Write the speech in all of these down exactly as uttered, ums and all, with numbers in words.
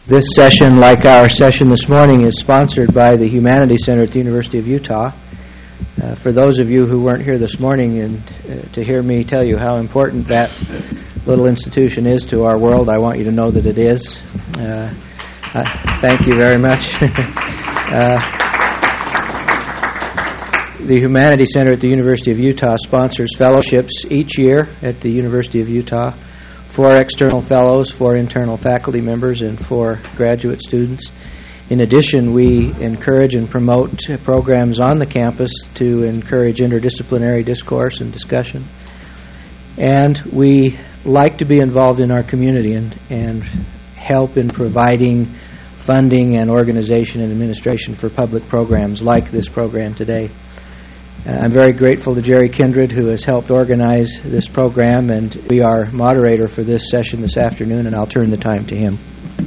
This session, like our session this morning, is sponsored by the Humanities Center at the University of Utah. Uh, for those of you who weren't here this morning and uh, to hear me tell you how important that little institution is to our world, I want you to know that it is. Uh, uh, thank you very much. uh, the Humanities Center at the University of Utah sponsors fellowships each year at the University of Utah. Four external fellows, four internal faculty members, and four graduate students. In addition, we encourage and promote programs on the campus to encourage interdisciplinary discourse and discussion. And we like to be involved in our community and, and help in providing funding and organization and administration for public programs like this program today. Uh, I'm very grateful to Jerry Kindred, who has helped organize this program, and be our moderator for this session this afternoon, and I'll turn the time to him.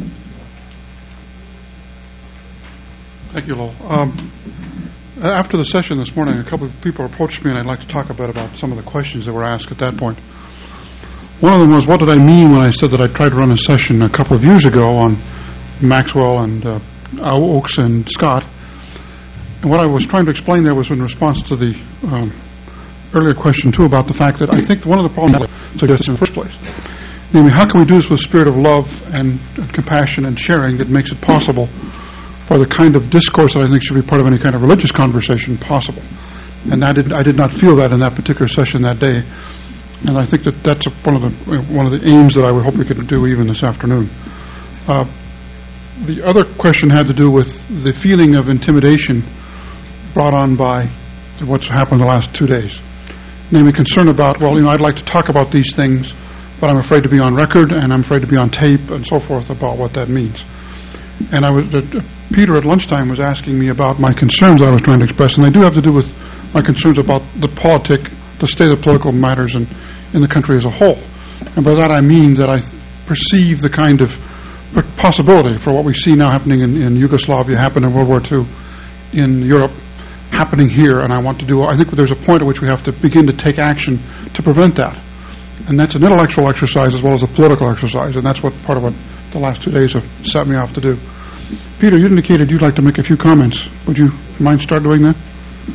Thank you, Lowell. Um, after the session this morning, a couple of people approached me, and I'd like to talk a bit about some of the questions that were asked at that point. One of them was, what did I mean when I said that I tried to run a session a couple of years ago on Maxwell and uh, Oakes and Scott? And what I was trying to explain there was in response to the um, earlier question, too, about the fact that I think one of the problems I suggested in the first place, namely, how can we do this with a spirit of love and, and compassion and sharing that makes it possible for the kind of discourse that I think should be part of any kind of religious conversation possible? And I did, I did not feel that in that particular session that day. And I think that that's a, one of the one of the aims that I would hope we could do even this afternoon. Uh, the other question had to do with the feeling of intimidation brought on by what's happened the last two days. Namely, concern about, well, you know, I'd like to talk about these things, but I'm afraid to be on record, and I'm afraid to be on tape, and so forth about what that means. And I was, uh, Peter at lunchtime was asking me about my concerns I was trying to express, and they do have to do with my concerns about the politic, the state of political matters in, in the country as a whole. And by that I mean that I th- perceive the kind of possibility for what we see now happening in, in Yugoslavia, happened in World War Two, in Europe, happening here, and I want to do, I think there's a point at which we have to begin to take action to prevent that. And that's an intellectual exercise as well as a political exercise, and that's what part of what the last two days have set me off to do. Peter, you indicated you'd like to make a few comments. Would you mind start doing that?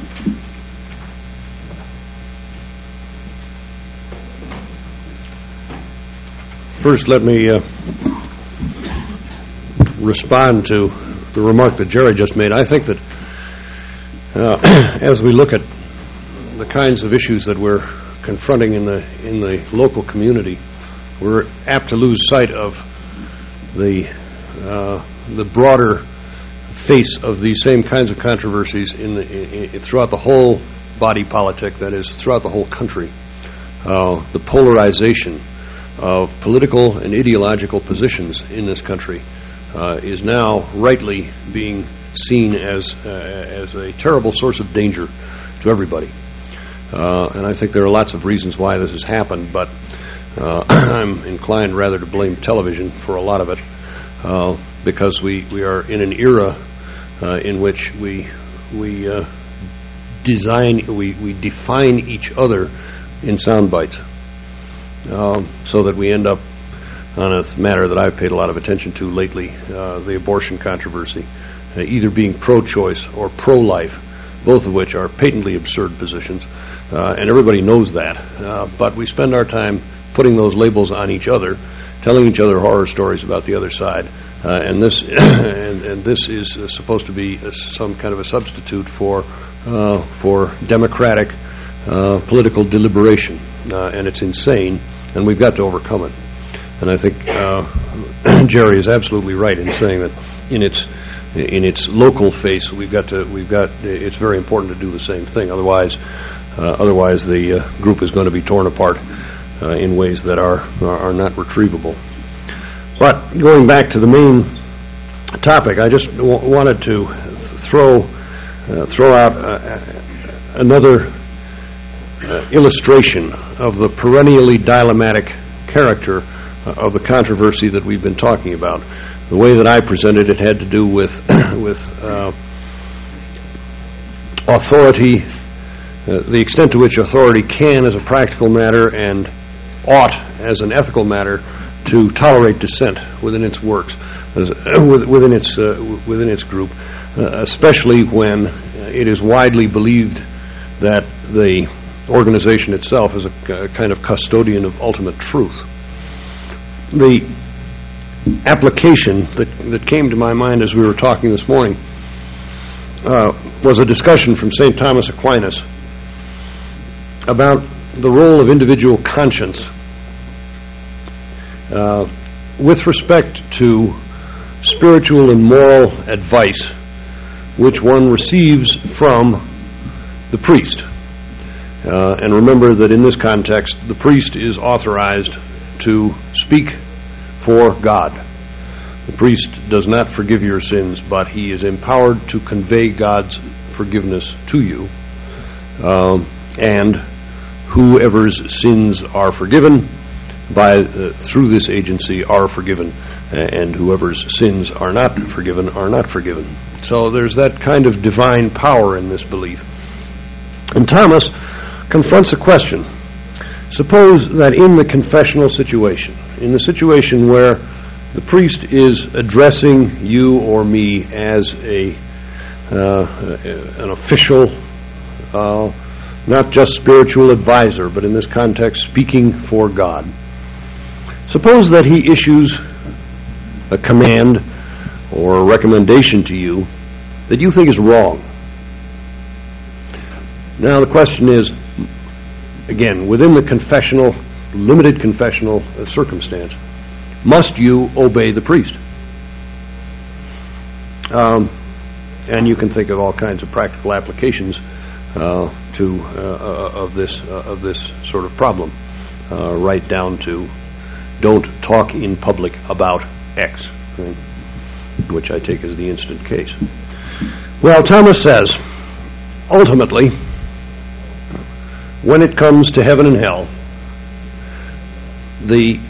First, let me uh, respond to the remark that Jerry just made. I think that Uh, as we look at the kinds of issues that we're confronting in the in the local community, we're apt to lose sight of the uh, the broader face of these same kinds of controversies in the in, in, throughout the whole body politic. That is, throughout the whole country. Uh, the polarization of political and ideological positions in this country uh, is now rightly being seen as uh, as a terrible source of danger to everybody. Uh, and I think there are lots of reasons why this has happened, but uh, I'm inclined rather to blame television for a lot of it, uh, because we, we are in an era uh, in which we we uh, design we, we define each other in sound bites, uh, so that we end up on a matter that I've paid a lot of attention to lately, uh, the abortion controversy. Uh, either being pro-choice or pro-life, both of which are patently absurd positions, uh, and everybody knows that. Uh, but we spend our time putting those labels on each other, telling each other horror stories about the other side, uh, and this and, and this is uh, supposed to be uh, some kind of a substitute for uh, for democratic uh, political deliberation, uh, and it's insane, and we've got to overcome it. And I think uh, Jerry is absolutely right in saying that in its in its local face, we've got to, we've got, it's very important to do the same thing. Otherwise, uh, otherwise the uh, group is going to be torn apart uh, in ways that are, are not retrievable. But going back to the main topic, I just w- wanted to throw, uh, throw out uh, another uh, illustration of the perennially dilemmatic character uh, of the controversy that we've been talking about. The way that I presented it had to do with with uh, authority, uh, the extent to which authority can, as a practical matter, and ought, as an ethical matter, to tolerate dissent within its works. as, uh, within its uh, within its group, uh, especially when it is widely believed that the organization itself is a, a kind of custodian of ultimate truth. The application that, that came to my mind as we were talking this morning uh, was a discussion from Saint Thomas Aquinas about the role of individual conscience uh, with respect to spiritual and moral advice which one receives from the priest. Uh, and remember that in this context, the priest is authorized to speak for God. The priest does not forgive your sins, but he is empowered to convey God's forgiveness to you. Um, and whoever's sins are forgiven by uh, through this agency are forgiven, and whoever's sins are not forgiven are not forgiven. So there's that kind of divine power in this belief. And Thomas confronts a question. Suppose that in the confessional situation, in the situation where the priest is addressing you or me as a uh, an official, uh, not just spiritual advisor, but in this context speaking for God. Suppose that he issues a command or a recommendation to you that you think is wrong. Now the question is, again, within the confessional, limited confessional uh, circumstance, must you obey the priest? Um, and you can think of all kinds of practical applications uh, to uh, of this uh, of this sort of problem, uh, right down to don't talk in public about X, right? Which I take as the instant case. Well, Thomas says, ultimately, when it comes to heaven and hell, the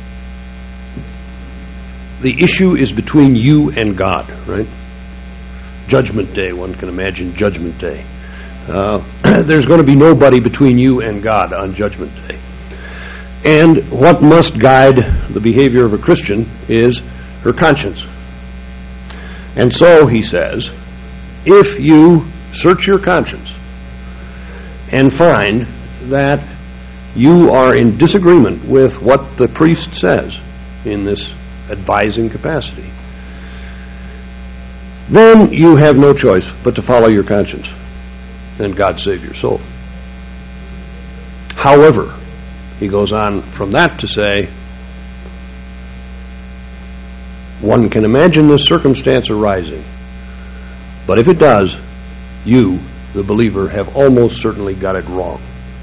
the issue is between you and God, right? Judgment Day, one can imagine Judgment Day. Uh, there's going to be nobody between you and God on Judgment Day. And what must guide the behavior of a Christian is her conscience. And so, he says, if you search your conscience and find that you are in disagreement with what the priest says in this advising capacity, then you have no choice but to follow your conscience, and God save your soul. However, he goes on from that to say, one can imagine this circumstance arising, but if it does, you, the believer, have almost certainly got it wrong.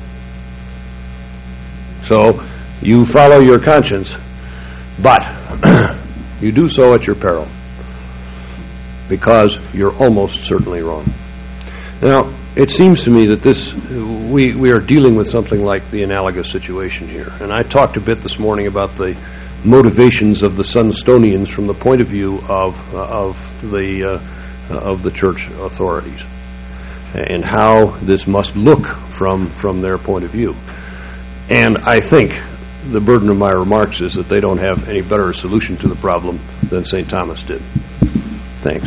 So, you follow your conscience, but you do so at your peril, because you're almost certainly wrong. Now, it seems to me that this we, we are dealing with something like the analogous situation here. And I talked a bit this morning about the motivations of the Sunstonians from the point of view of uh, of the uh, of the church authorities, and how this must look from from their point of view. And I think the burden of my remarks is that they don't have any better solution to the problem than Saint Thomas did. Thanks.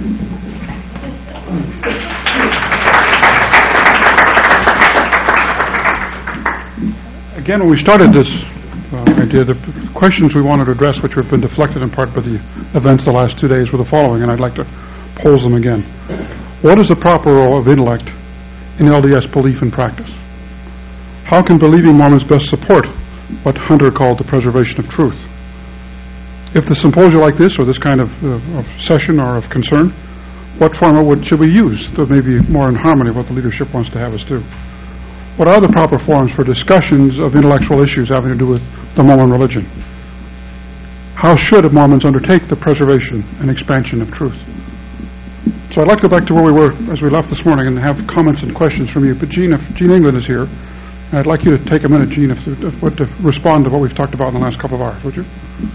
Again, when we started this uh, idea, the questions we wanted to address, which have been deflected in part by the events the last two days, were the following, and I'd like to pose them again. What is the proper role of intellect in L D S belief and practice? How can believing Mormons best support what Hunter called the preservation of truth? If the symposia like this, or this kind of, uh, of session or of concern, what format would, should we use that may be more in harmony with what the leadership wants to have us do? What are the proper forums for discussions of intellectual issues having to do with the Mormon religion? How should Mormons undertake the preservation and expansion of truth? So I'd like to go back to where we were as we left this morning and have comments and questions from you. But Gene, if Gene England is here, I'd like you to take a minute, Gene, if, if, if, to respond to what we've talked about in the last couple of hours, would you?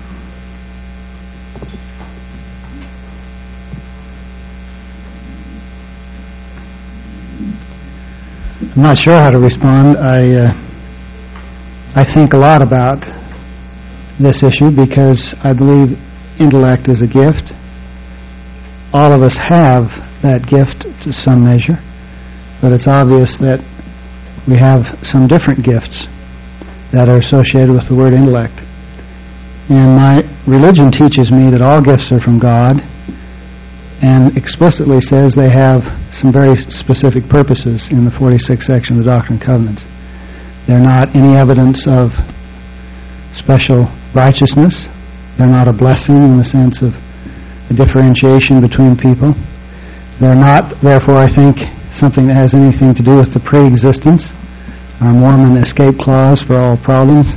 I'm not sure how to respond. I uh, I think a lot about this issue because I believe intellect is a gift. All of us have that gift to some measure, but it's obvious that we have some different gifts that are associated with the word intellect. And my religion teaches me that all gifts are from God, and explicitly says they have some very specific purposes in the forty-sixth section of the Doctrine and Covenants. They're not any evidence of special righteousness. They're not a blessing in the sense of a differentiation between people. They're not, therefore, I think, something that has anything to do with the pre-existence, our Mormon escape clause for all problems.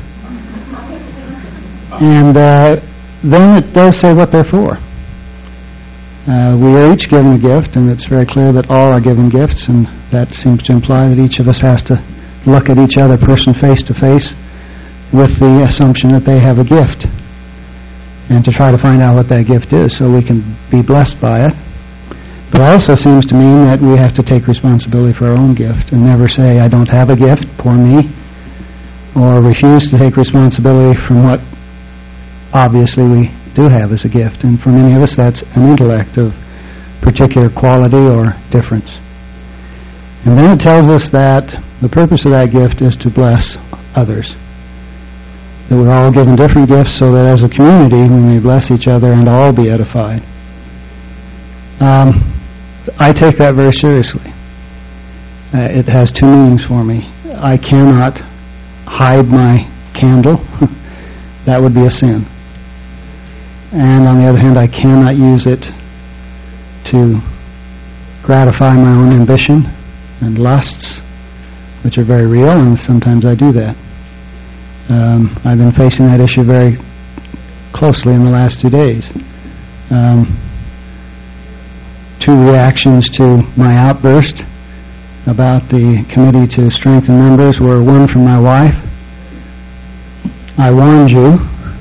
And uh, then it does say what they're for. Uh, we are each given a gift, and it's very clear that all are given gifts, and that seems to imply that each of us has to look at each other person face to face with the assumption that they have a gift, and to try to find out what that gift is so we can be blessed by it. But it also seems to mean that we have to take responsibility for our own gift and never say, I don't have a gift, poor me, or refuse to take responsibility from what obviously we do have as a gift. And for many of us, that's an intellect of particular quality or difference. And then it tells us that the purpose of that gift is to bless others. That we're all given different gifts so that as a community we may bless each other and all be edified. Um, I take that very seriously. Uh, it has two meanings for me. I cannot hide my candle. That would be a sin. And on the other hand, I cannot use it to gratify my own ambition and lusts, which are very real, and sometimes I do that. Um, I've been facing that issue very closely in the last two days. Um, two reactions to my outburst about the committee to strengthen members were one from my wife. I warned you,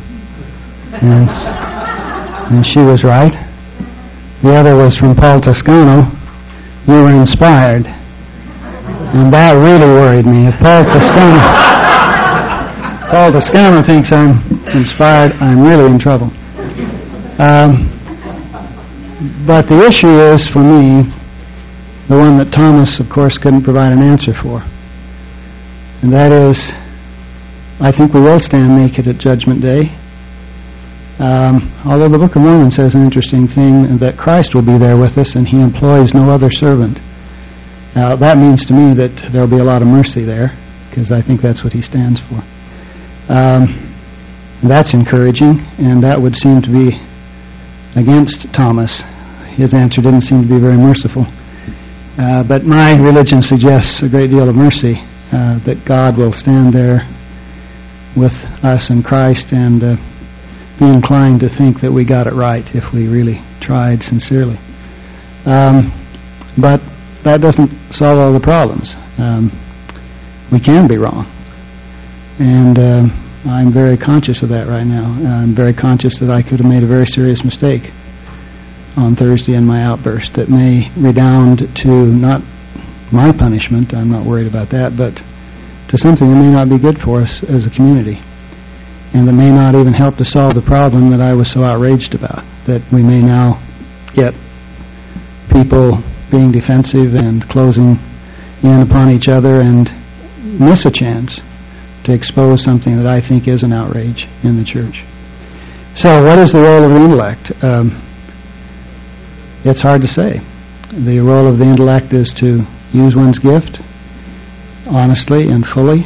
and, and she was right. The other was from Paul Toscano. You were inspired. And that really worried me. If Paul Toscano... Paul Toscano thinks I'm inspired, I'm really in trouble. Um, but the issue is, for me, the one that Thomas, of course, couldn't provide an answer for. And that is, I think we will stand naked at Judgment Day. Um, although the Book of Mormon says an interesting thing, that Christ will be there with us and he employs no other servant. Now, that means to me that there will be a lot of mercy there, because I think that's what he stands for. Um, that's encouraging, and that would seem to be against Thomas. His answer didn't seem to be very merciful. Uh, but my religion suggests a great deal of mercy, uh, that God will stand there with us in Christ and uh, be inclined to think that we got it right if we really tried sincerely. Um, but that doesn't solve all the problems. Um, we can be wrong. And uh, I'm very conscious of that right now. I'm very conscious that I could have made a very serious mistake on Thursday in my outburst that may redound to not my punishment, I'm not worried about that, but to something that may not be good for us as a community, and that may not even help to solve the problem that I was so outraged about, that we may now get people being defensive and closing in upon each other and miss a chance to expose something that I think is an outrage in the church. So what is the role of the intellect? Um, it's hard to say. The role of the intellect is to use one's gift honestly and fully,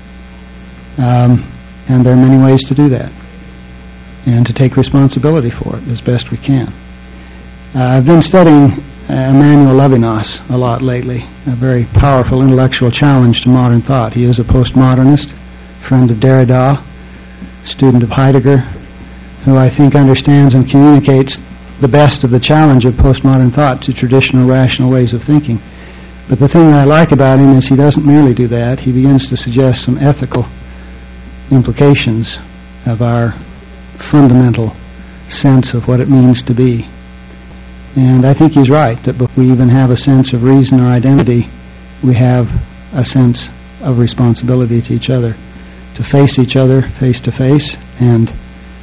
um, and there are many ways to do that, and to take responsibility for it as best we can. Uh, I've been studying uh, Emmanuel Levinas a lot lately, a very powerful intellectual challenge to modern thought. He is a postmodernist, friend of Derrida, student of Heidegger, who I think understands and communicates the best of the challenge of postmodern thought to traditional rational ways of thinking. But the thing that I like about him is he doesn't merely do that. He begins to suggest some ethical implications of our fundamental sense of what it means to be. And I think he's right, that if we even have a sense of reason or identity, we have a sense of responsibility to each other, to face each other face to face and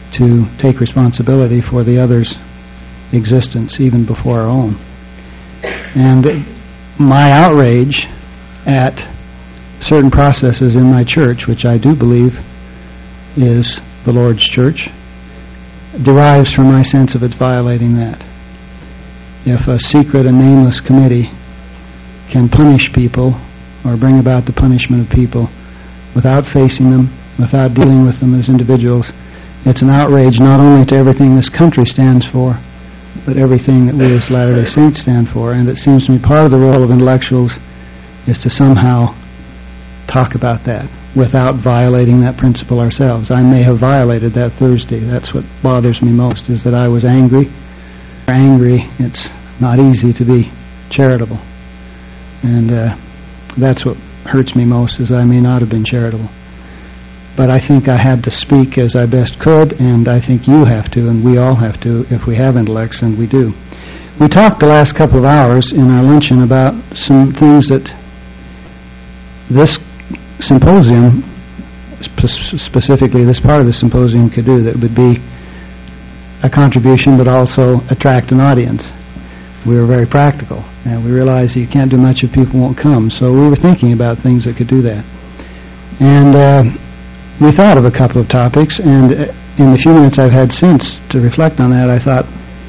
to take responsibility for the other's existence even before our own. And my outrage at certain processes in my church, which I do believe is the Lord's church, derives from my sense of its violating that. If a secret and nameless committee can punish people or bring about the punishment of people without facing them, without dealing with them as individuals, it's an outrage not only to everything this country stands for, but everything that we as Latter-day Saints stand for. And it seems to me part of the role of intellectuals is to somehow talk about that without violating that principle ourselves. I may have violated that Thursday. That's what bothers me most, is that I was angry. Angry, it's not easy to be charitable. And uh, that's what hurts me most, is I may not have been charitable. But I think I had to speak as I best could, and I think you have to, and we all have to, if we have intellects, and we do. We talked the last couple of hours in our luncheon about some things that this symposium, sp- specifically this part of the symposium, could do that would be a contribution but also attract an audience. We were very practical, and we realized that you can't do much if people won't come, so we were thinking about things that could do that. And uh, we thought of a couple of topics, and in the few minutes I've had since to reflect on that, I thought,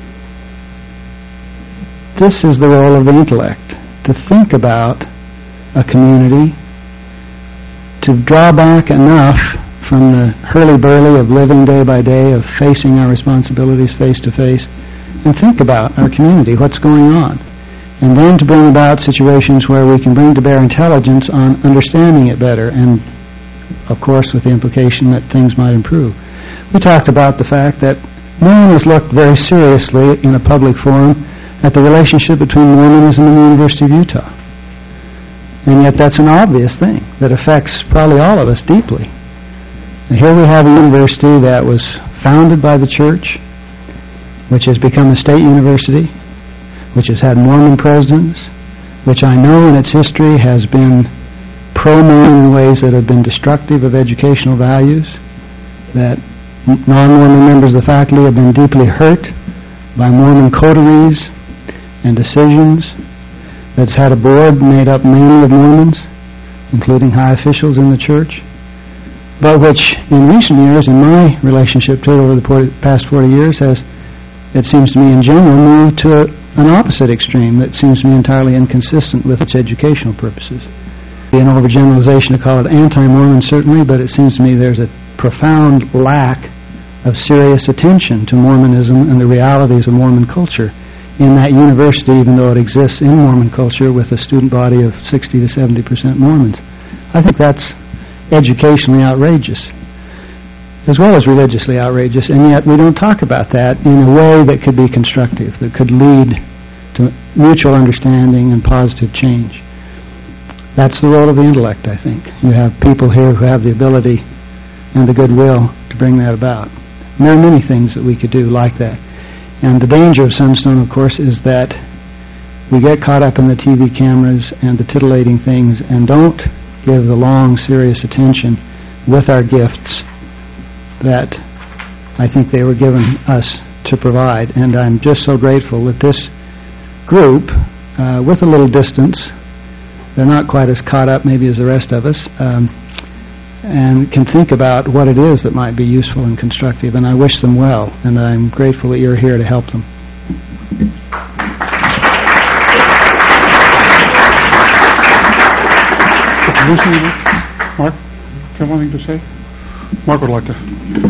this is the role of the intellect, to think about a community, to draw back enough from the hurly-burly of living day by day, of facing our responsibilities face to face, and think about our community, what's going on, and then to bring about situations where we can bring to bear intelligence on understanding it better, and of course with the implication that things might improve. We talked about the fact that no one has looked very seriously in a public forum at the relationship between Mormonism and the University of Utah. And yet that's an obvious thing that affects probably all of us deeply. And here we have a university that was founded by the church, which has become a state university, which has had Mormon presidents, which I know in its history has been pro-Mormon in ways that have been destructive of educational values, that non-Mormon members of the faculty have been deeply hurt by Mormon coteries and decisions, that's had a board made up mainly of Mormons, including high officials in the church, but which in recent years, in my relationship to it over the past forty years, has, it seems to me in general, moved to a, an opposite extreme that seems to me entirely inconsistent with its educational purposes. An overgeneralization to call it anti-Mormon, certainly, but it seems to me there's a profound lack of serious attention to Mormonism and the realities of Mormon culture in that university, even though it exists in Mormon culture with a student body of sixty to seventy percent Mormons. I think that's educationally outrageous, as well as religiously outrageous, and yet we don't talk about that in a way that could be constructive, that could lead to mutual understanding and positive change. That's the role of the intellect, I think. You have people here who have the ability and the goodwill to bring that about. And there are many things that we could do like that. And the danger of Sunstone, of course, is that we get caught up in the T V cameras and the titillating things and don't give the long, serious attention with our gifts that I think they were given us to provide. And I'm just so grateful that this group, uh, with a little distance, they're not quite as caught up maybe as the rest of us, um, and can think about what it is that might be useful and constructive, and I wish them well, and I'm grateful that you're here to help them. Mark, do you have anything to say? Mark would like to.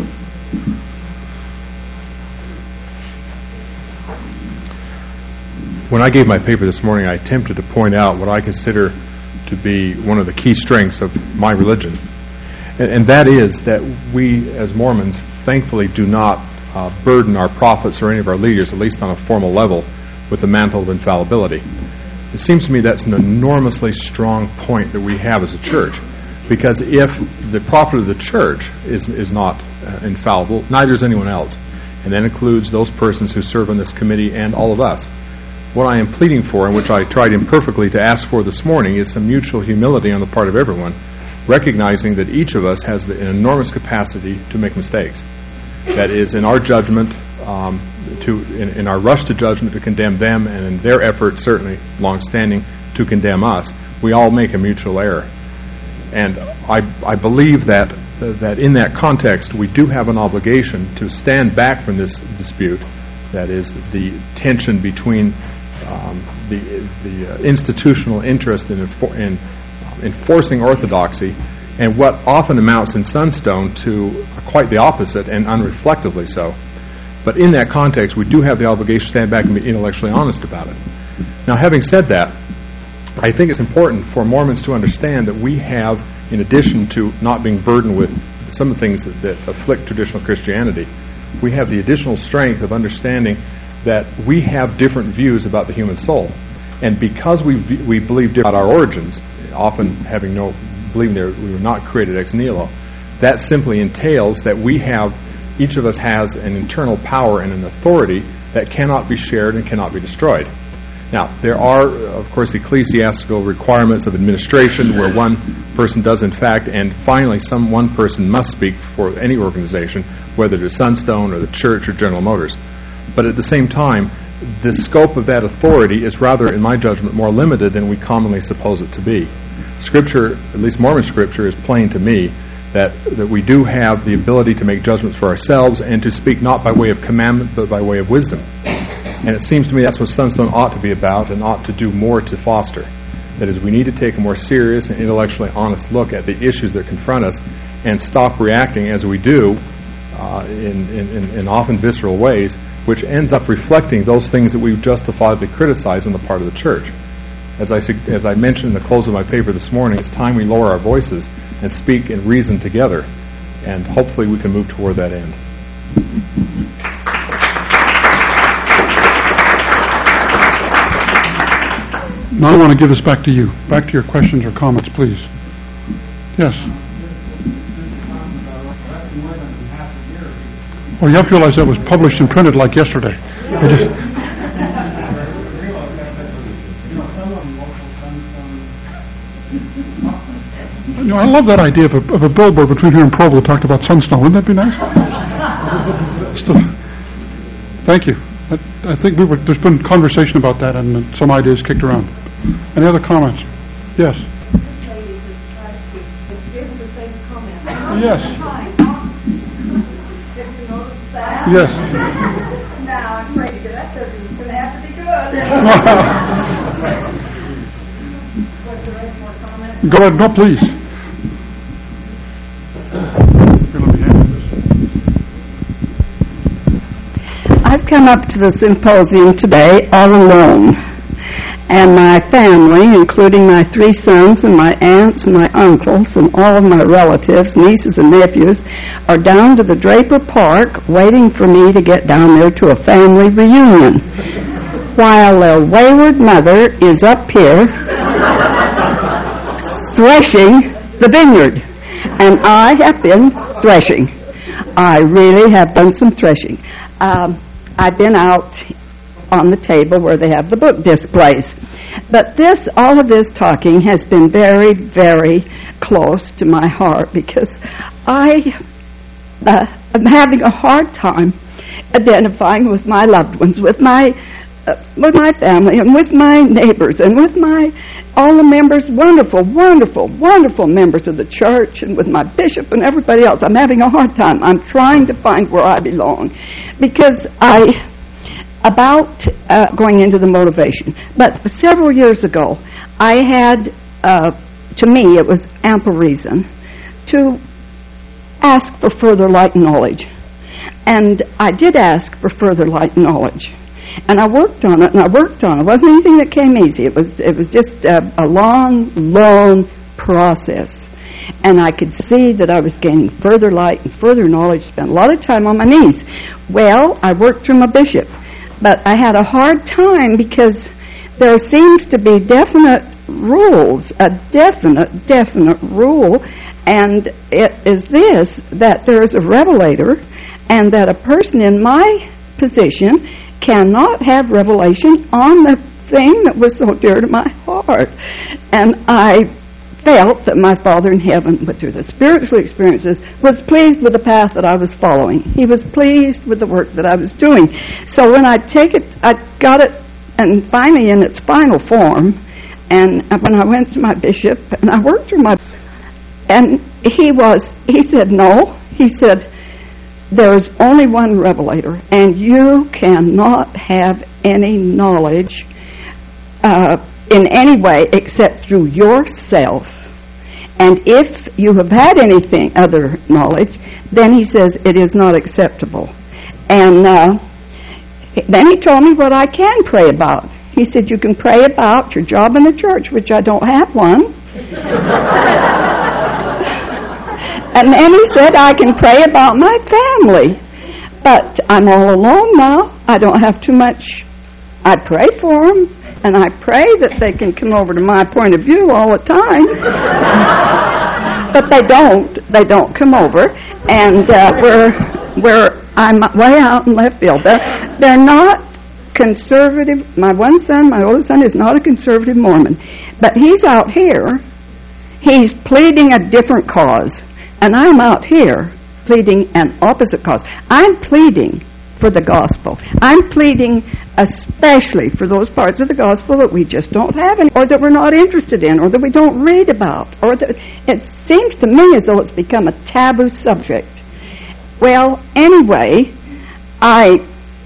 When I gave my paper this morning, I attempted to point out what I consider to be one of the key strengths of my religion. And, and that is that we, as Mormons, thankfully do not uh, burden our prophets or any of our leaders, at least on a formal level, with the mantle of infallibility. It seems to me that's an enormously strong point that we have as a church, because if the prophet of the church is, is not uh, infallible, neither is anyone else. And that includes those persons who serve on this committee and all of us. What I am pleading for, and which I tried imperfectly to ask for this morning, is some mutual humility on the part of everyone, recognizing that each of us has the, an enormous capacity to make mistakes. that is in our judgment, um, to in, in our rush to judgment to condemn them, and in their effort, certainly long-standing, to condemn us, we all make a mutual error. And I, I believe that uh, that in that context, we do have an obligation to stand back from this dispute, that is, the tension between um, the, the uh, institutional interest in, enfor- in enforcing orthodoxy and what often amounts in Sunstone to quite the opposite, and unreflectively so. But in that context, we do have the obligation to stand back and be intellectually honest about it. Now, having said that, I think it's important for Mormons to understand that we have, in addition to not being burdened with some of the things that, that afflict traditional Christianity, we have the additional strength of understanding that we have different views about the human soul. And because we we believe different about our origins, often having no believing that we were not created ex nihilo, that simply entails that we have, each of us has an internal power and an authority that cannot be shared and cannot be destroyed. Now, there are, of course, ecclesiastical requirements of administration where one person does, in fact, and finally some one person must speak for any organization, whether it is Sunstone or the church or General Motors. But at the same time, the scope of that authority is rather, in my judgment, more limited than we commonly suppose it to be. Scripture, at least Mormon Scripture, is plain to me that, that we do have the ability to make judgments for ourselves and to speak not by way of commandment but by way of wisdom. And it seems to me that's what Sunstone ought to be about and ought to do more to foster. That is, we need to take a more serious and intellectually honest look at the issues that confront us and stop reacting as we do uh, in, in, in often visceral ways, which ends up reflecting those things that we've justifiably criticized on the part of the church. As I, as I mentioned in the close of my paper this morning, it's time we lower our voices and speak and reason together, and hopefully we can move toward that end. Now I want to give this back to you. Back to your questions or comments, please. Yes. Well, you have to realize that was published and printed like yesterday. I just You know, I love that idea of a, of a billboard between here and Provo that talked about Sunstone. Wouldn't that be nice? Still, thank you. I, I think we were, there's been conversation about that and some ideas kicked around. Any other comments? Yes. Yes. Yes. Now I'm afraid to get up there. It's going to have to be good. Go ahead. No, please. I've come up to the symposium today all alone, and my family, including my three sons and my aunts and my uncles and all of my relatives, nieces and nephews, are down to the Draper Park waiting for me to get down there to a family reunion, while their wayward mother is up here threshing the vineyard, and I have been threshing. I really have done some threshing. Um, I've been out on the table where they have the book displays. But this, all of this talking has been very, very close to my heart because I uh, am having a hard time identifying with my loved ones, with my uh, with my family, and with my neighbors, and with my all the members, wonderful, wonderful, wonderful members of the church, and with my bishop and everybody else. I'm having a hard time. I'm trying to find where I belong because I, about uh, going into the motivation. But several years ago, I had, uh, to me, it was ample reason to ask for further light and knowledge. And I did ask for further light and knowledge. And I worked on it, and I worked on it. It wasn't anything that came easy. It was it was just a, a long, long process. And I could see that I was gaining further light and further knowledge, spent a lot of time on my knees. Well, I worked through my bishop. But I had a hard time because there seems to be definite rules, a definite, definite rule, and it is this, that there is a revelator, and that a person in my position cannot have revelation on the thing that was so dear to my heart. And I felt that my Father in heaven, but through the spiritual experiences, was pleased with the path that I was following. He was pleased with the work that I was doing. So when I take it, I got it, and finally in its final form, and when I went to my bishop, and I worked through my, and he was, he said, no, he said, there is only one revelator, and you cannot have any knowledge uh, in any way except through yourself. And if you have had anything other knowledge, then he says it is not acceptable. And uh, then he told me what I can pray about. He said, you can pray about your job in the church, which I don't have one. And then he said, I can pray about my family. But I'm all alone now. I don't have too much. I pray for them, and I pray that they can come over to my point of view all the time. But they don't. They don't come over. And uh, we're, we're, I'm way out in left field. They're, they're not conservative. My one son, my oldest son, is not a conservative Mormon. But he's out here. He's pleading a different cause. And I'm out here pleading an opposite cause. I'm pleading for the gospel. I'm pleading especially for those parts of the gospel that we just don't have any, or that we're not interested in, or that we don't read about, or that it seems to me as though it's become a taboo subject. Well, anyway, I,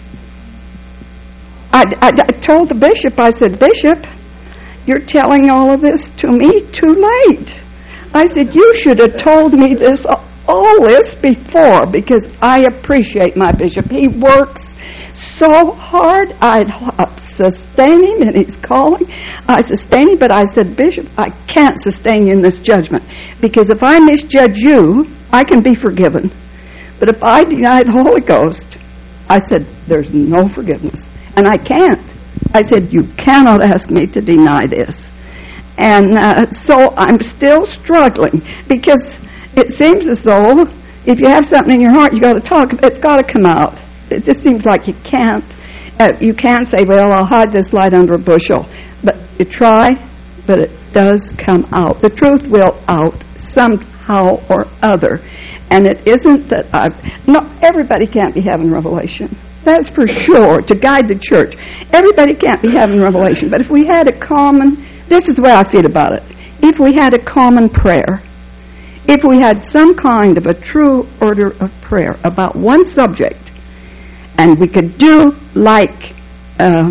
I, I, I told the bishop, I said, Bishop, you're telling all of this to me too late. I said, you should have told me this, all this before, because I appreciate my bishop. He works so hard. I sustain him in his calling. I sustain him, but I said, Bishop, I can't sustain you in this judgment, because if I misjudge you, I can be forgiven. But if I deny the Holy Ghost, I said, there's no forgiveness. And I can't. I said, you cannot ask me to deny this. And uh, so I'm still struggling, because it seems as though if you have something in your heart, you got to talk. It's got to come out. It just seems like you can't. Uh, you can't say, "Well, I'll hide this light under a bushel," but you try, but it does come out. The truth will out somehow or other, and it isn't that I've. No, everybody can't be having revelation. That's for sure. To guide the church, everybody can't be having revelation. But if we had a common This is the way I feel about it. If we had a common prayer, if we had some kind of a true order of prayer about one subject, and we could do like uh,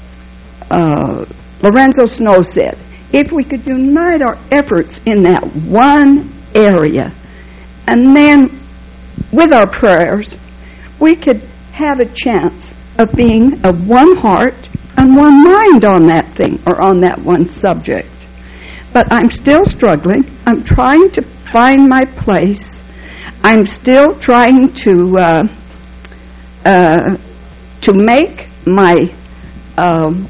uh, Lorenzo Snow said, if we could unite our efforts in that one area, and then with our prayers, we could have a chance of being of one heart and one mind on that thing, or on that one subject. But I'm still struggling. I'm trying to find my place. I'm still trying to uh, uh, to make my um,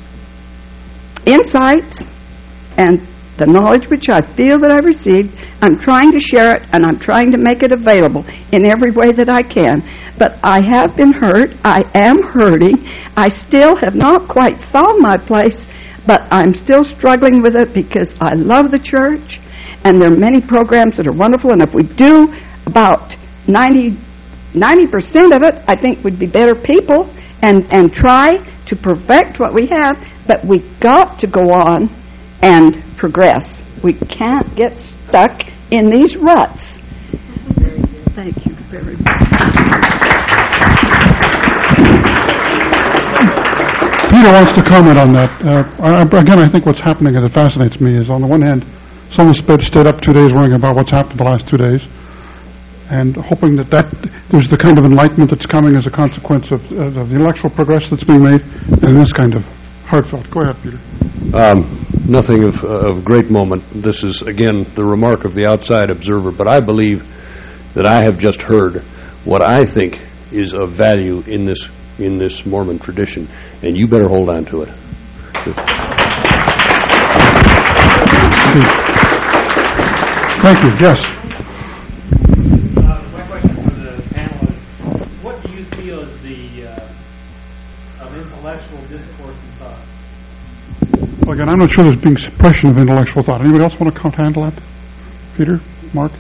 insights and the knowledge which I feel that I've received, I'm trying to share it, and I'm trying to make it available in every way that I can. But I have been hurt. I am hurting. I still have not quite found my place, but I'm still struggling with it because I love the church, and there are many programs that are wonderful, and if we do about ninety percent of it, I think we'd be better people and, and try to perfect what we have, but we've got to go on and progress. We can't get stuck in these ruts. Thank you very much. Peter wants to comment on that. Uh, I, again, I think what's happening that fascinates me is, on the one hand, someone stayed up two days worrying about what's happened the last two days, and hoping that, that there's the kind of enlightenment that's coming as a consequence of, uh, of the intellectual progress that's being made, and this kind of heartfelt. Go ahead, Peter. Um, nothing of, uh, of great moment. This is, again, the remark of the outside observer, but I believe that I have just heard what I think is of value in this in this Mormon tradition, and you better hold on to it. Thank you. Yes. Uh, my question for the panel is, what do you feel is the uh, of intellectual discourse and thought? Well, again, I'm not sure there's being suppression of intellectual thought. Anybody else want to handle that? Peter? Mark?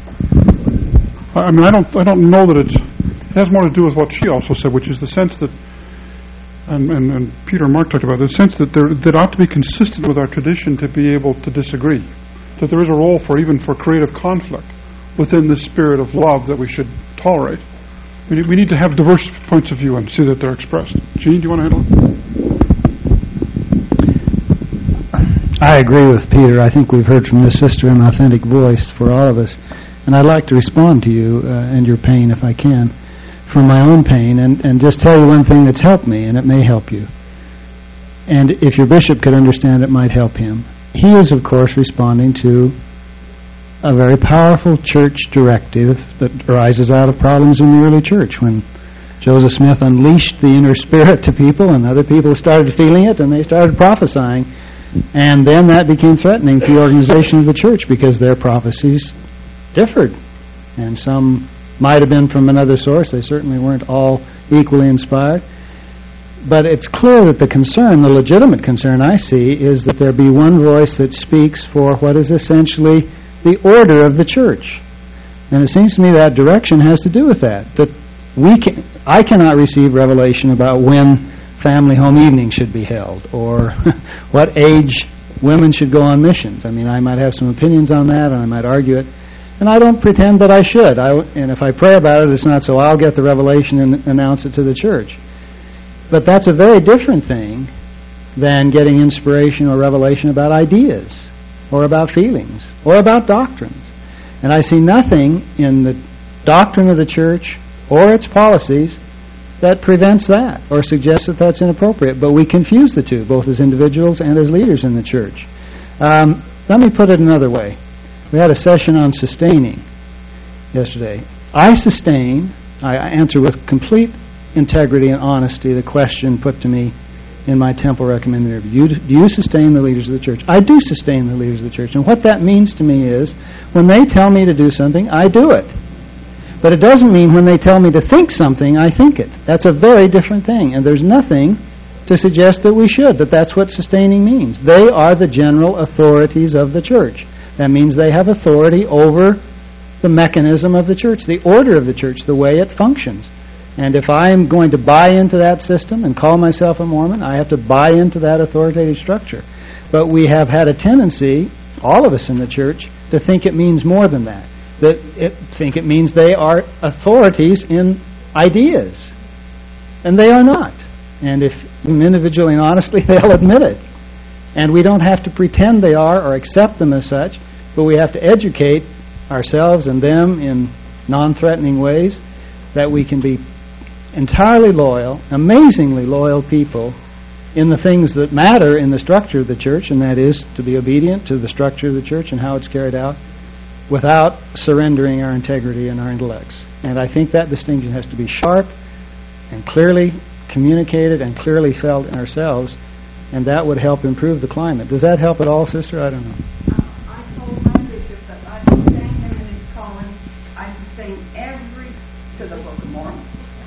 I mean, I don't I don't know that it's, it has more to do with what she also said, which is the sense that, and, and, and Peter and Mark talked about, the sense that there that ought to be consistent with our tradition to be able to disagree, that there is a role for even for creative conflict within the spirit of love that we should tolerate. We need, we need to have diverse points of view and see that they're expressed. Gene, do you want to handle it? I agree with Peter. I think we've heard from this sister an authentic voice for all of us. And I'd like to respond to you uh, and your pain, if I can, from my own pain, and, and just tell you one thing that's helped me, and it may help you. And if your bishop could understand, it might help him. He is, of course, responding to a very powerful church directive that arises out of problems in the early church, when Joseph Smith unleashed the inner spirit to people, and other people started feeling it, and they started prophesying. And then that became threatening to the organization of the church, because their prophecies differed. And some might have been from another source. They certainly weren't all equally inspired. But it's clear that the concern, the legitimate concern I see, is that there be one voice that speaks for what is essentially the order of the church. And it seems to me that direction has to do with that. That we can, I cannot receive revelation about when family home evening should be held, or what age women should go on missions. I mean, I might have some opinions on that, and I might argue it, and I don't pretend that I should. I, and if I pray about it, it's not so I'll get the revelation and announce it to the church. But that's a very different thing than getting inspiration or revelation about ideas, or about feelings, or about doctrines. And I see nothing in the doctrine of the church or its policies that prevents that or suggests that that's inappropriate. But we confuse the two, both as individuals and as leaders in the church. Um, let me put it another way. We had a session on sustaining yesterday. I sustain, I answer with complete integrity and honesty the question put to me in my temple recommended review. Do you sustain the leaders of the church? I do sustain the leaders of the church. And what that means to me is, when they tell me to do something, I do it. But it doesn't mean when they tell me to think something, I think it. That's a very different thing. And there's nothing to suggest that we should, that that's what sustaining means. They are the general authorities of the church. That means they have authority over the mechanism of the church, the order of the church, the way it functions. And if I'm going to buy into that system and call myself a Mormon, I have to buy into that authoritative structure. But we have had a tendency, all of us in the church, to think it means more than that. That it, think it means they are authorities in ideas. And they are not. And if individually and honestly, they'll admit it. And we don't have to pretend they are or accept them as such, but we have to educate ourselves and them in non-threatening ways that we can be entirely loyal, amazingly loyal people in the things that matter in the structure of the church, and that is to be obedient to the structure of the church and how it's carried out, without surrendering our integrity and our intellects. And I think that distinction has to be sharp and clearly communicated and clearly felt in ourselves, and that would help improve the climate. Does that help at all, sister? I don't know. I told my bishop that I sustain him in his calling. I sustain every to the Book of Mormon.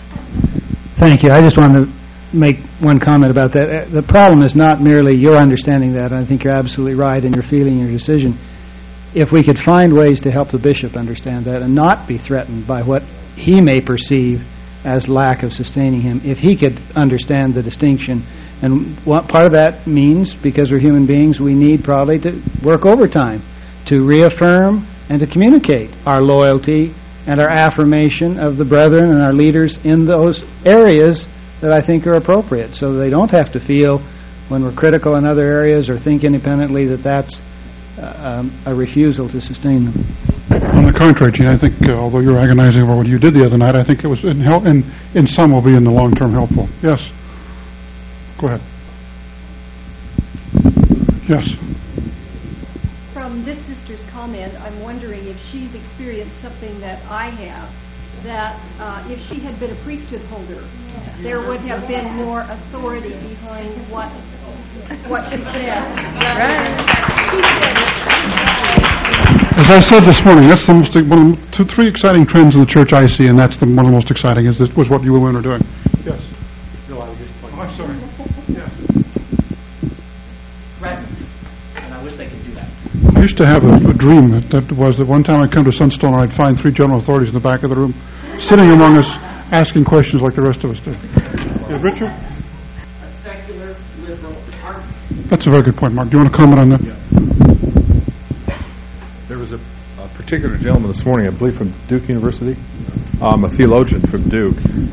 Thank you. I just wanted to make one comment about that. The problem is not merely your understanding that. I think you're absolutely right in your feeling, your decision. If we could find ways to help the bishop understand that and not be threatened by what he may perceive as lack of sustaining him, if he could understand the distinction. And what part of that means, because we're human beings, we need probably to work overtime to reaffirm and to communicate our loyalty and our affirmation of the brethren and our leaders in those areas that I think are appropriate, so they don't have to feel when we're critical in other areas or think independently that that's uh, um, a refusal to sustain them. On the contrary, Gene, I think, uh, although you're agonizing over what you did the other night, I think it was in, hel- in, in some will be in the long term helpful. Yes. Go ahead. Yes. From this sister's comment, I'm wondering if she's experienced something that I have, that uh, if she had been a priesthood holder, there would have been more authority behind what what she said. Right. She said, as I said this morning, that's the most one of the two, three exciting trends in the church I see, and that's the one of the most exciting. Is this was what you women are doing? Yes. No, I was just Oh, I'm sorry. Yes. I used to have a, a dream that, that was that one time I'd come to Sunstone and I'd find three general authorities in the back of the room, sitting among us, asking questions like the rest of us did. Yeah, Richard? A secular liberal army. That's a very good point, Mark. Do you want to comment on that? Yeah. There was a, a particular gentleman this morning, I believe from Duke University, um, a theologian from Duke.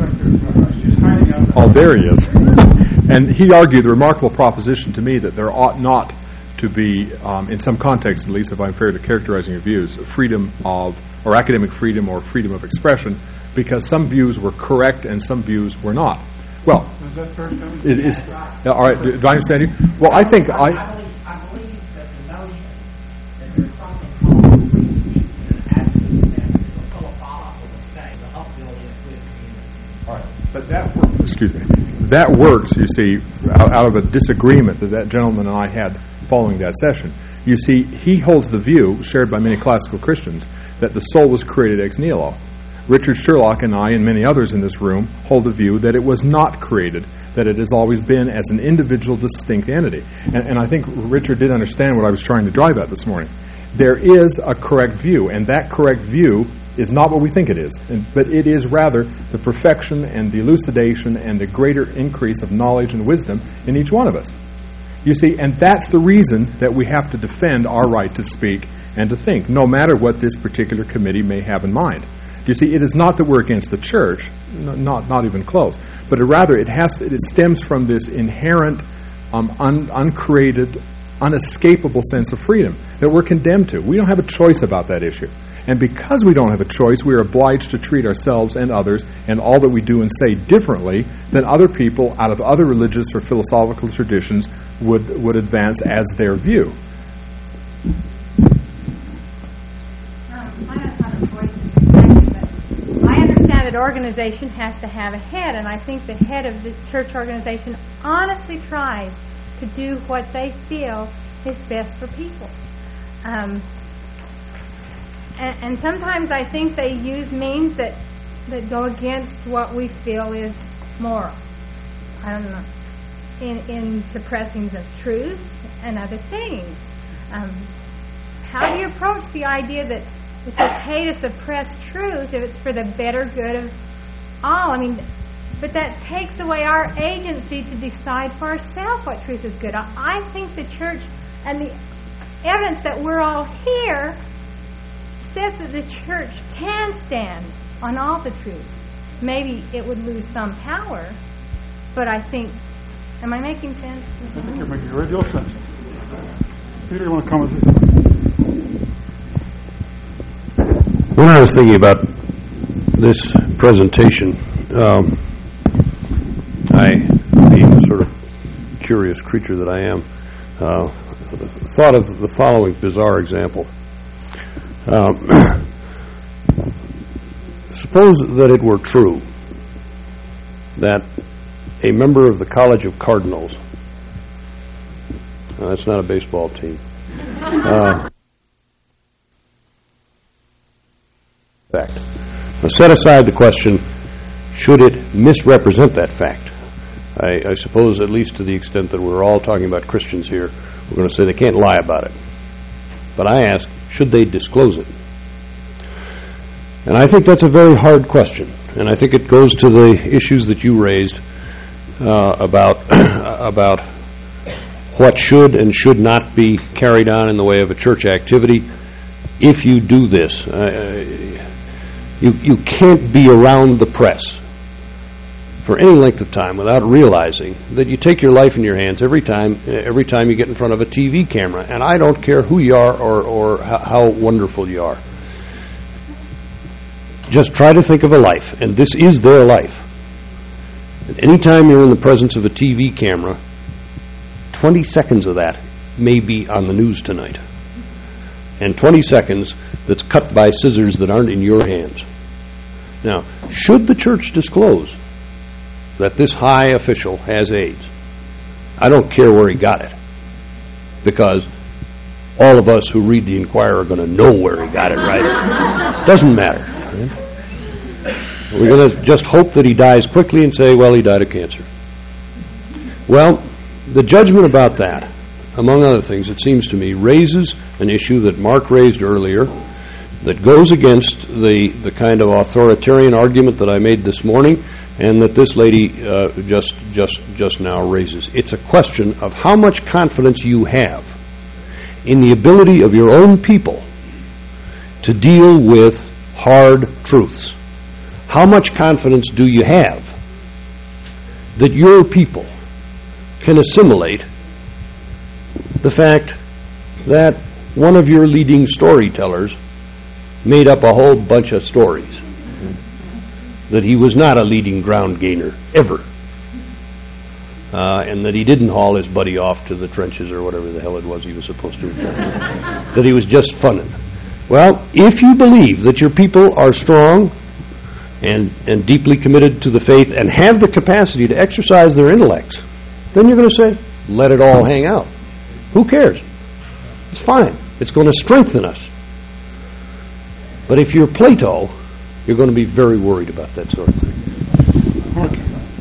Oh, there he is. And he argued the remarkable proposition to me that there ought not to be, um, in some context at least, if I'm fair to characterizing your views, freedom of, or academic freedom or freedom of expression, because some views were correct and some views were not. Well, is that fair, it is. Uh, all right, do, do I understand you? Well, I think I. I believe, I believe that the notion that there's something called free speech in an absolute sense is a philosophical mistake, the upbuilding of free community. All right, but that works. Excuse me. That works, you see, out, out of a disagreement that that gentleman and I had following that session. You see, he holds the view, shared by many classical Christians, that the soul was created ex nihilo. Richard Sherlock and I and many others in this room hold the view that it was not created, that it has always been as an individual, distinct entity. And, and I think Richard did understand what I was trying to drive at this morning. There is a correct view, and that correct view is not what we think it is, and, but it is rather the perfection and the elucidation and the greater increase of knowledge and wisdom in each one of us. You see, and that's the reason that we have to defend our right to speak and to think, no matter what this particular committee may have in mind. You see, it is not that we're against the church, not not even close, but rather it has it stems from this inherent, um, un, uncreated, unescapable sense of freedom that we're condemned to. We don't have a choice about that issue. And because we don't have a choice, we are obliged to treat ourselves and others and all that we do and say differently than other people out of other religious or philosophical traditions would would advance as their view. I understand that organization has to have a head, and I think the head of the church organization honestly tries to do what they feel is best for people. Um, and, and sometimes I think they use means that, that go against what we feel is moral. I don't know. In, in suppressing of truths and other things. Um, how do you approach the idea that it's okay to suppress truth if it's for the better good of all? I mean, but that takes away our agency to decide for ourselves what truth is good. I, I think the church and the evidence that we're all here says that the church can stand on all the truths. Maybe it would lose some power, but I think, am I making sense? I think you're making great deal of sense. Peter, you want to comment? When I was thinking about this presentation, um, I, being the sort of curious creature that I am, uh, thought of the following bizarre example. Um, suppose that it were true that a member of the College of Cardinals, uh, that's not a baseball team, uh, fact. Now set aside the question, should it misrepresent that fact? I, I suppose, at least to the extent that we're all talking about Christians here, we're going to say they can't lie about it. But I ask, should they disclose it? And I think that's a very hard question. And I think it goes to the issues that you raised uh, about about what should and should not be carried on in the way of a church activity if you do this. Uh, you, you can't be around the press for any length of time without realizing that you take your life in your hands every time every time you get in front of a T V camera. And I don't care who you are or, or how, how wonderful you are. Just try to think of a life, and this is their life. And anytime you're in the presence of a T V camera, twenty seconds of that may be on the news tonight. And twenty seconds that's cut by scissors that aren't in your hands. Now, should the church disclose that this high official has AIDS? I don't care where he got it, because all of us who read the Inquirer are going to know where he got it, right? Doesn't matter. Right? We're going to just hope that he dies quickly and say, well, he died of cancer. Well, the judgment about that, among other things, it seems to me, raises an issue that Mark raised earlier that goes against the, the kind of authoritarian argument that I made this morning and that this lady uh, just, just, just now raises. It's a question of how much confidence you have in the ability of your own people to deal with hard truths. How much confidence do you have that your people can assimilate the fact that one of your leading storytellers made up a whole bunch of stories, that he was not a leading ground gainer, ever, uh, and that he didn't haul his buddy off to the trenches or whatever the hell it was he was supposed to have done, that he was just funning. Well, if you believe that your people are strong and, and deeply committed to the faith and have the capacity to exercise their intellects, then you're going to say, let it all hang out. Who cares? It's fine. It's going to strengthen us. But if you're Plato, you're going to be very worried about that sort of thing.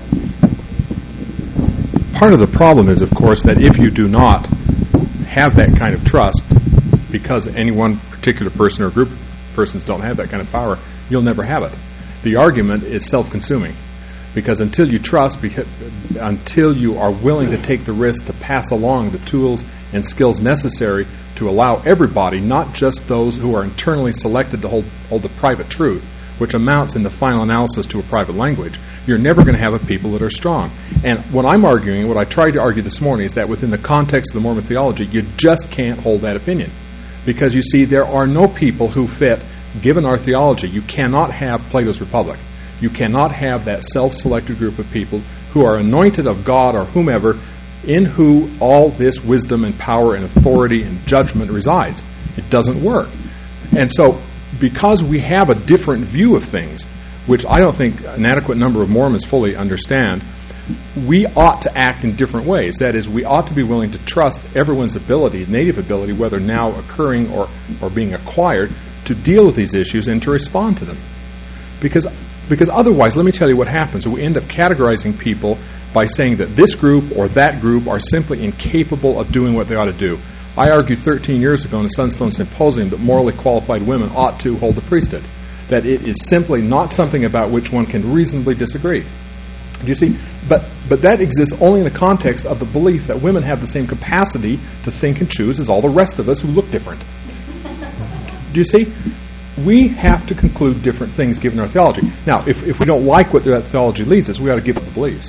Part of the problem is, of course, that if you do not have that kind of trust, because any one particular person or group of persons don't have that kind of power, you'll never have it. The argument is self-consuming, because until you trust, because, until you are willing to take the risk to pass along the tools and skills necessary to allow everybody, not just those who are internally selected to hold, hold the private truth, which amounts in the final analysis to a private language, you're never going to have a people that are strong. And what I'm arguing, what I tried to argue this morning, is that within the context of the Mormon theology, you just can't hold that opinion. Because, you see, there are no people who fit, given our theology. You cannot have Plato's Republic. You cannot have that self-selected group of people who are anointed of God or whomever, in who all this wisdom and power and authority and judgment resides. It doesn't work. And so, because we have a different view of things, which I don't think an adequate number of Mormons fully understand, we ought to act in different ways. That is, we ought to be willing to trust everyone's ability, native ability, whether now occurring or, or being acquired, to deal with these issues and to respond to them. Because because otherwise, let me tell you what happens. We end up categorizing people by saying that this group or that group are simply incapable of doing what they ought to do. I argued thirteen years ago in the Sunstone Symposium that morally qualified women ought to hold the priesthood, that it is simply not something about which one can reasonably disagree. Do you see? But but that exists only in the context of the belief that women have the same capacity to think and choose as all the rest of us who look different. Do you see? We have to conclude different things given our theology. Now, if, if we don't like what that theology leads us, we ought to give up the beliefs.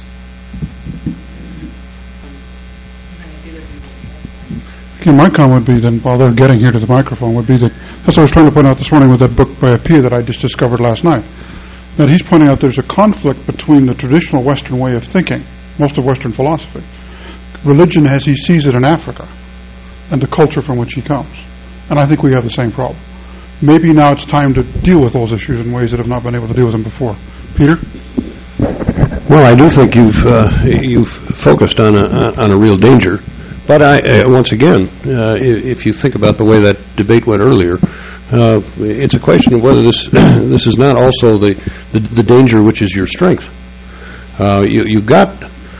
Okay, my comment would be then, while they're getting here to the microphone, would be that, that's what I was trying to point out this morning with that book by a P that I just discovered last night, that he's pointing out there's a conflict between the traditional Western way of thinking, most of Western philosophy, religion as he sees it in Africa, and the culture from which he comes. And I think we have the same problem. Maybe now it's time to deal with those issues in ways that have not been able to deal with them before. Peter? Well, I do think you've uh, you've focused on a on a real danger. But I, uh, once again, uh, if you think about the way that debate went earlier, uh, it's a question of whether this this is not also the, the, the danger which is your strength. Uh, you, you've got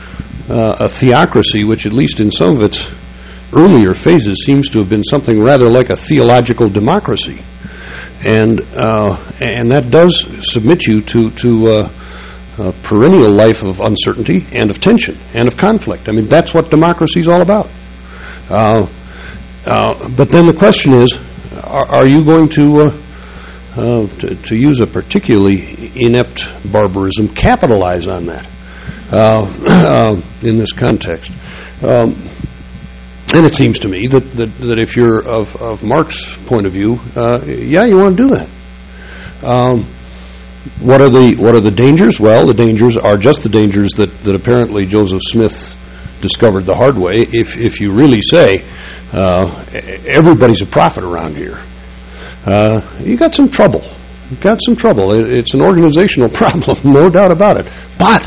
uh, a theocracy which, at least in some of its earlier phases, seems to have been something rather like a theological democracy. And uh, and that does submit you to, to uh, a perennial life of uncertainty and of tension and of conflict. I mean, that's what democracy is all about. Uh, uh, but then the question is, are, are you going to, uh, uh, to, to use a particularly inept barbarism, capitalize on that uh, uh, in this context? Um, And it seems to me that, that, that if you're of, of Mark's point of view, uh, yeah, you want to do that. Um, what are the what are the dangers? Well, the dangers are just the dangers that, that apparently Joseph Smith discovered the hard way. If if you really say uh, everybody's a prophet around here, uh, you got some trouble. You've got some trouble. It, it's an organizational problem, no doubt about it. But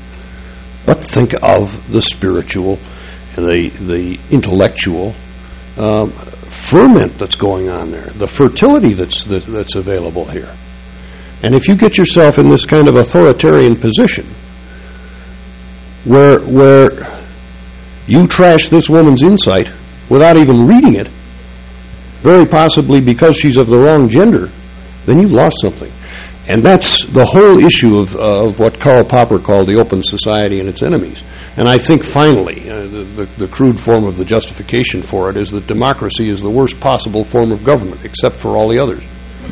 but think of the spiritual, the the intellectual um, ferment that's going on there, the fertility that's that, that's available here. And if you get yourself in this kind of authoritarian position where where you trash this woman's insight without even reading it, very possibly because she's of the wrong gender, then you've lost something. And that's the whole issue of, uh, of what Karl Popper called the open society and its enemies. And I think finally, uh, the, the, the crude form of the justification for it is that democracy is the worst possible form of government, except for all the others.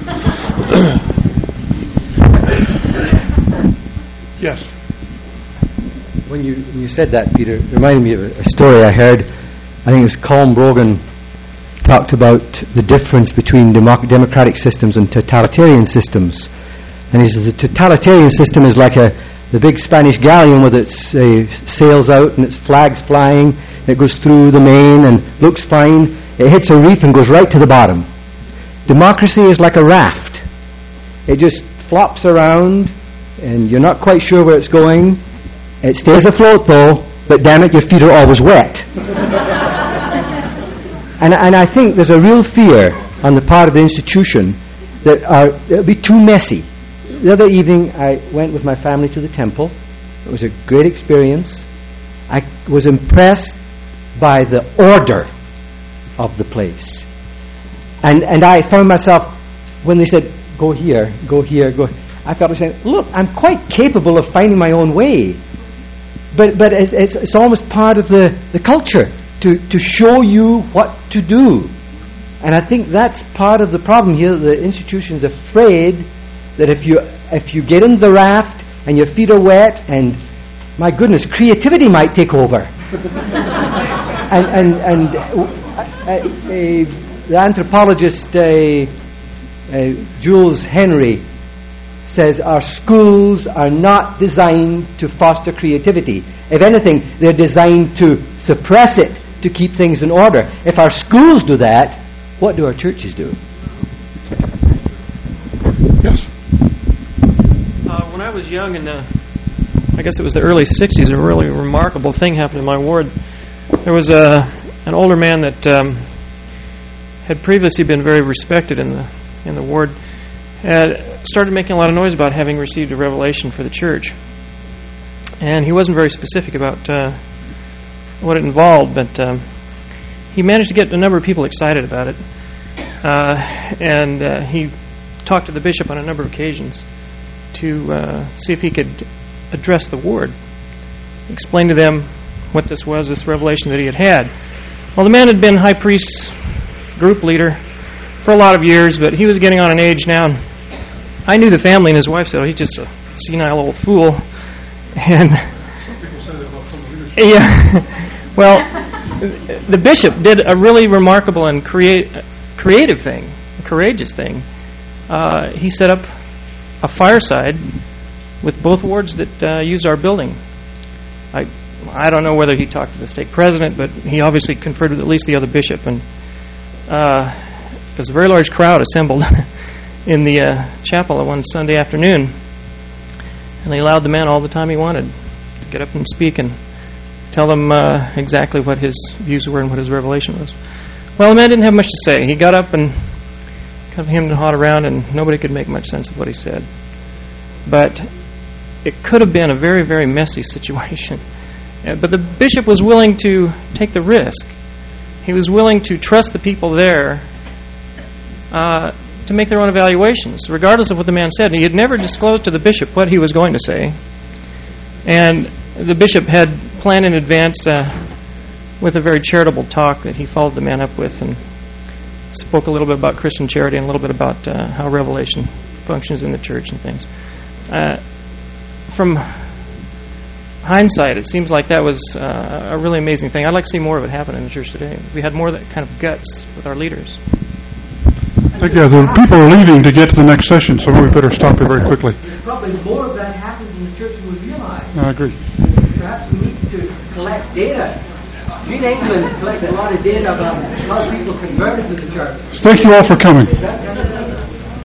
Yes. When you when you said that, Peter, it reminded me of a, a story I heard. I think it was Colm Brogan talked about the difference between democ- democratic systems and totalitarian systems. And he says the totalitarian system is like a the big Spanish galleon with its uh, sails out and its flags flying. It goes through the main and looks fine. It hits a reef and goes right to the bottom. Democracy is like a raft. It just flops around, and you're not quite sure where it's going. It stays afloat, though, but damn it, your feet are always wet. and, and I think there's a real fear on the part of the institution that are, it'll be too messy. The other evening, I went with my family to the temple. It was a great experience. I was impressed by the order of the place. And and I found myself, when they said, go here, go here, go, I felt like saying, look, I'm quite capable of finding my own way. But but it's, it's, it's almost part of the, the culture to, to show you what to do. And I think that's part of the problem here. The institution's afraid that if you if you get in the raft and your feet are wet, and my goodness, creativity might take over. and and and uh, uh, uh, the anthropologist uh, uh, Jules Henry says our schools are not designed to foster creativity. If anything, they're designed to suppress it, to keep things in order. If our schools do that, what do our churches do? Yes. Uh, when I was young, in the, I guess it was the early sixties, a really remarkable thing happened in my ward. There was a an older man that um, had previously been very respected in the in the ward, had started making a lot of noise about having received a revelation for the church. And he wasn't very specific about uh, what it involved, but um, he managed to get a number of people excited about it. Uh, and uh, he talked to the bishop on a number of occasions to uh, see if he could address the ward, explain to them what this was, this revelation that he had had. Well, the man had been high priest, group leader for a lot of years, but he was getting on an age now. And I knew the family, and his wife said, oh, he's just a senile old fool. And yeah, well, the bishop did a really remarkable and create, creative thing, a courageous thing. Uh, he set up a fireside with both wards that uh, used our building. I I don't know whether he talked to the stake president, but he obviously conferred with at least the other bishop. And uh, there was a very large crowd assembled in the uh, chapel one Sunday afternoon, and they allowed the man all the time he wanted to get up and speak and tell them uh, exactly what his views were and what his revelation was. Well, the man didn't have much to say. He got up and kind of hemmed and hawed around, and nobody could make much sense of what he said. But it could have been a very, very messy situation. But the bishop was willing to take the risk. He was willing to trust the people there uh, to make their own evaluations, regardless of what the man said. He had never disclosed to the bishop what he was going to say. And the bishop had planned in advance uh, with a very charitable talk that he followed the man up with, and spoke a little bit about Christian charity and a little bit about uh, how revelation functions in the church and things. Uh, from hindsight, it seems like that was uh, a really amazing thing. I'd like to see more of it happen in the church today. We had more of that kind of guts with our leaders. Yeah, the people are leaving to get to the next session, so we better stop it very quickly. Probably more of that happens in the church than we realize. I agree. Perhaps we need to collect data. Gene England collected a lot of data about how people converted to the church. Thank you all for coming.